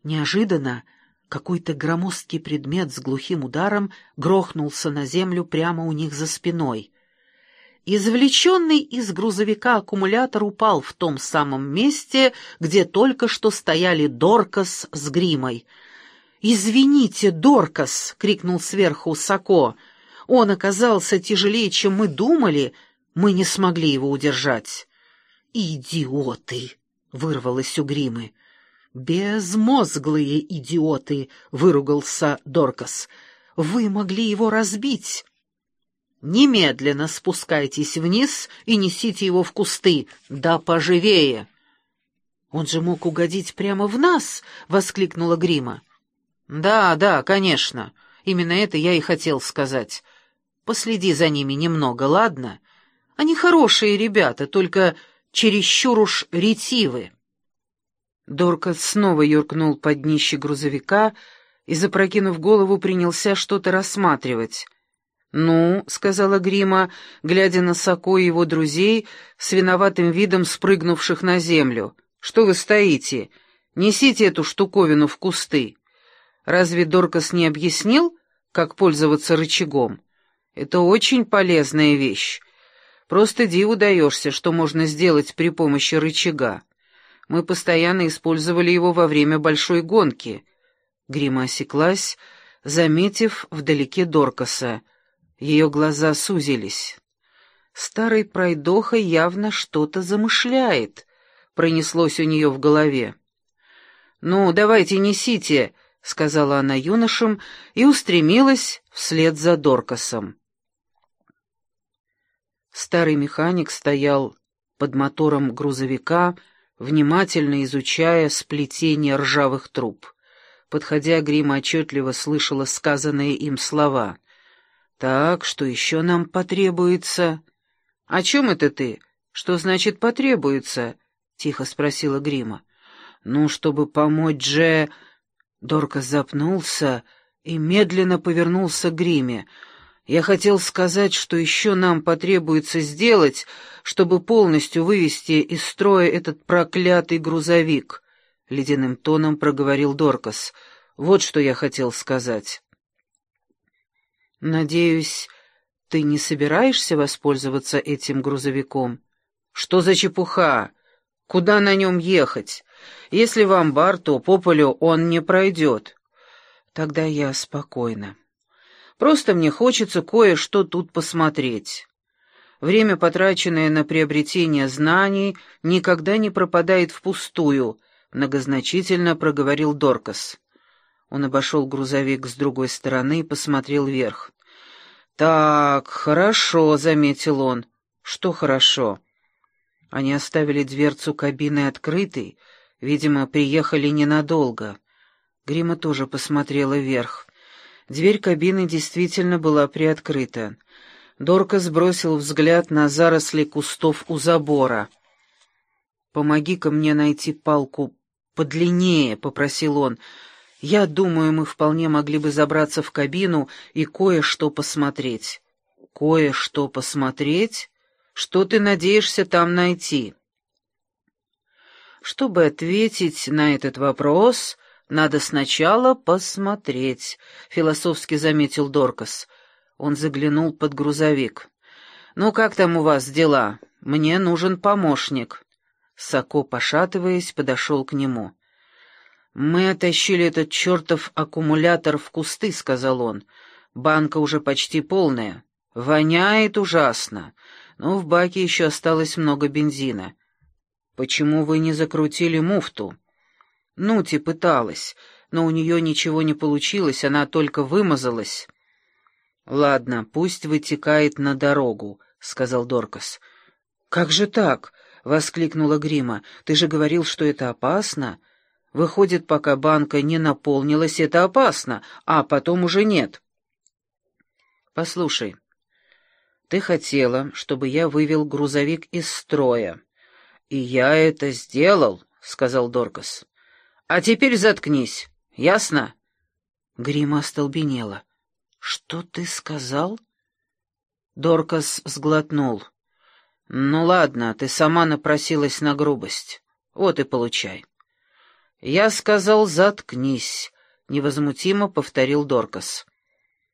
Неожиданно какой-то громоздкий предмет с глухим ударом грохнулся на землю прямо у них за спиной. Извлеченный из грузовика аккумулятор упал в том самом месте, где только что стояли Доркас с Гримой. «Извините, Доркас!» — крикнул сверху Сако. «Он оказался тяжелее, чем мы думали. Мы не смогли его удержать». «Идиоты!» — вырвалось у Гримы. «Безмозглые идиоты!» — выругался Доркас. «Вы могли его разбить!» «Немедленно спускайтесь вниз и несите его в кусты, да поживее!» «Он же мог угодить прямо в нас!» — воскликнула Грима. «Да, да, конечно. Именно это я и хотел сказать. Последи за ними немного, ладно? Они хорошие ребята, только чересчур уж ретивы». Доркас снова юркнул под днище грузовика и, запрокинув голову, принялся что-то рассматривать. «Ну», — сказала Грима, глядя на Сако и его друзей, с виноватым видом спрыгнувших на землю, — «что вы стоите? Несите эту штуковину в кусты». Разве Доркас не объяснил, как пользоваться рычагом? Это очень полезная вещь. Просто диву даешься, что можно сделать при помощи рычага. Мы постоянно использовали его во время большой гонки. Грима осеклась, заметив вдалеке Доркаса. Ее глаза сузились. «Старый пройдоха явно что-то замышляет», — пронеслось у нее в голове. «Ну, давайте несите», — сказала она юношам и устремилась вслед за Доркасом. Старый механик стоял под мотором грузовика, внимательно изучая сплетение ржавых труб. Подходя, Грима отчетливо слышала сказанные им слова. «Так, что еще нам потребуется?» «О чем это ты? Что значит «потребуется»?» — тихо спросила Грима. «Ну, чтобы помочь Дже...» Доркас запнулся и медленно повернулся к Гриме. «Я хотел сказать, что еще нам потребуется сделать, чтобы полностью вывести из строя этот проклятый грузовик», — ледяным тоном проговорил Доркас. «Вот что я хотел сказать». «Надеюсь, ты не собираешься воспользоваться этим грузовиком?» «Что за чепуха? Куда на нем ехать? Если в амбар, то по полю он не пройдет». «Тогда я спокойна. Просто мне хочется кое-что тут посмотреть. Время, потраченное на приобретение знаний, никогда не пропадает впустую», — многозначительно проговорил Доркас. Он обошел грузовик с другой стороны и посмотрел вверх. «Так, хорошо», — заметил он. «Что хорошо?» Они оставили дверцу кабины открытой, видимо, приехали ненадолго. Грима тоже посмотрела вверх. Дверь кабины действительно была приоткрыта. Доркас бросил взгляд на заросли кустов у забора. «Помоги-ка мне найти палку подлиннее», — попросил он. «Я думаю, мы вполне могли бы забраться в кабину и кое-что посмотреть». «Кое-что посмотреть? Что ты надеешься там найти?» «Чтобы ответить на этот вопрос, надо сначала посмотреть», — философски заметил Доркас. Он заглянул под грузовик. «Ну, как там у вас дела? Мне нужен помощник». Сако, пошатываясь, подошел к нему. «Мы оттащили этот чертов аккумулятор в кусты», — сказал он. «Банка уже почти полная. Воняет ужасно, но в баке еще осталось много бензина». «Почему вы не закрутили муфту?» «Нути пыталась, но у нее ничего не получилось, она только вымазалась». «Ладно, пусть вытекает на дорогу», — сказал Доркас. «Как же так?» — воскликнула Грима. «Ты же говорил, что это опасно. Выходит, пока банка не наполнилась, это опасно, а потом уже нет». «Послушай, ты хотела, чтобы я вывел грузовик из строя. И я это сделал», — сказал Доркас. «А теперь заткнись, ясно?» Грима остолбенела. «Что ты сказал?» Доркас сглотнул. «Ну ладно, ты сама напросилась на грубость. Вот и получай». «Я сказал, заткнись», — невозмутимо повторил Доркас.